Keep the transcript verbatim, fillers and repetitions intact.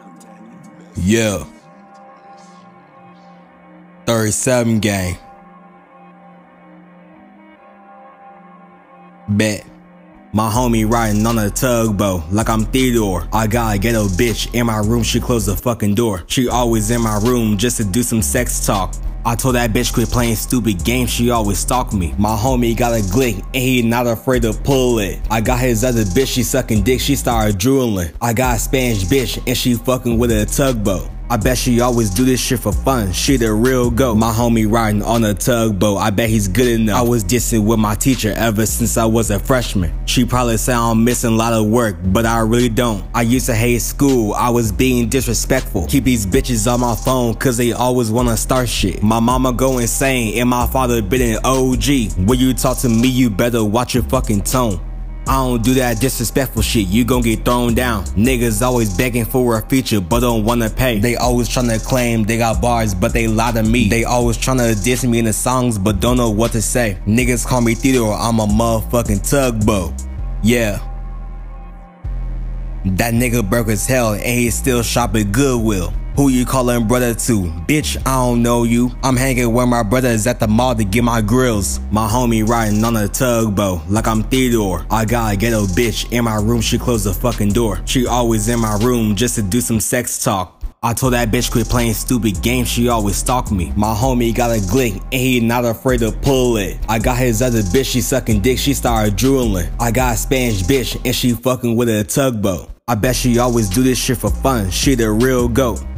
Yeah. thirty-seven gang. Bet. My homie riding on a tugboat like I'm Theodore. I got a ghetto bitch in my room, she closed the fucking door. She always in my room just to do some sex talk. I told that bitch quit playing stupid games, she always stalk me. My homie got a glick and he not afraid to pull it. I got his other bitch, she sucking dick, she started drooling. I got a Spanish bitch and she fucking with a tugboat. I bet she always do this shit for fun, she the real goat. My homie riding on a tugboat, I bet he's good enough. I was dissing with my teacher ever since I was a freshman. She probably say I'm missing a lot of work, but I really don't. I used to hate school, I was being disrespectful. Keep these bitches on my phone cause they always wanna start shit. My mama go insane and my father been an O G. When you talk to me you better watch your fucking tone. I don't do that disrespectful shit, you gon' get thrown down. Niggas always begging for a feature but don't wanna pay. They always tryna claim they got bars but they lie to me. They always tryna diss me in the songs but don't know what to say. Niggas call me Theodore, I'm a motherfucking tugboat. Yeah. That nigga broke as hell and he still shop at Goodwill. Who you callin' brother to? Bitch, I don't know you. I'm hanging with my brothers at the mall to get my grills. My homie riding on a tugboat like I'm Theodore. I got a ghetto bitch in my room, she closed the fucking door. She always in my room just to do some sex talk. I told that bitch quit playing stupid games, she always stalk me. My homie got a glick and he not afraid to pull it. I got his other bitch, she sucking dick, she started drooling. I got a Spanish bitch and she fucking with a tugboat. I bet she always do this shit for fun, she the real goat.